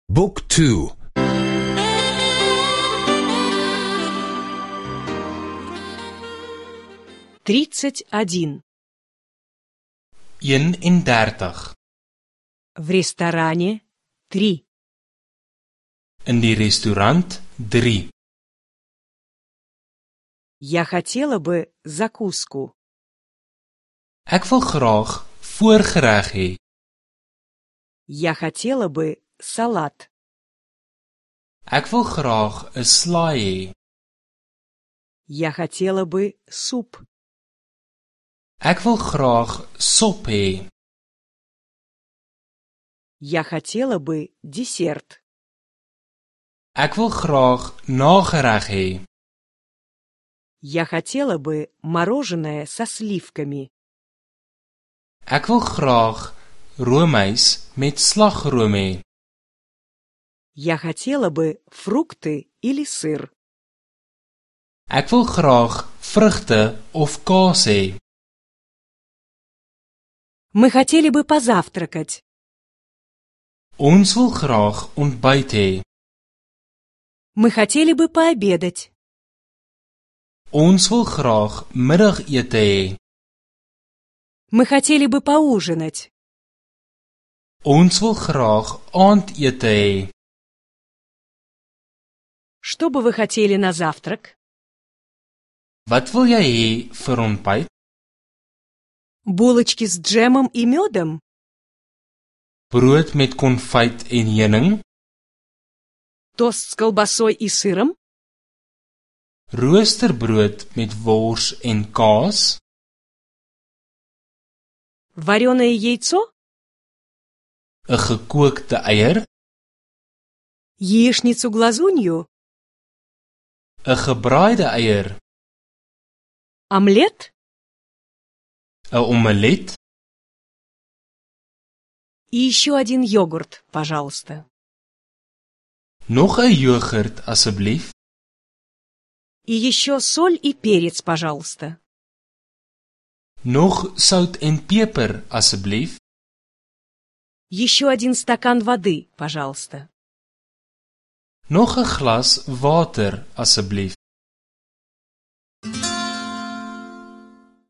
بوك تو 31. 31. В ресторане 3. In die restaurant 3. Я хотела бы закуску. Ek wil graag voorgereg hê. Я хотела бы салат. Ek wil graag 'n slaai hê. Я хотела бы суп. Ek wil graag sop hê. Я хотела бы десерт. Ek wil graag nagereg hê. Я хотела бы мороженое со сливками. Ek wil graag roomys met slagroom hê. Я хотела бы фрукты или сыр. Ek wil graag vrugte of kaas hê. Мы хотели бы позавтракать. Ons wil graag ontbyt hê. Мы хотели бы пообедать. Ons wil graag middagete hê. Мы хотели бы поужинать. Ons wil graag aandete hê. Что бы вы хотели на завтрак? Wat wil jy hê vir ontbyt? Булочки с джемом и медом? Brood met konfyt en heuning, Тост с колбасой и сыром? roosterbrood met wors en kaas, Вареное яйцо? 'n gekookte eier, Яичницу-глазунью? 'n gebraaide eier, Омлет? 'n omelet, И еще один йогурт, пожалуйста. nog 'n jogurt asseblief, И еще соль и перец, пожалуйста. nog sout en peper asseblief, Еще один стакан воды, пожалуйста. nog 'n glas water asseblief.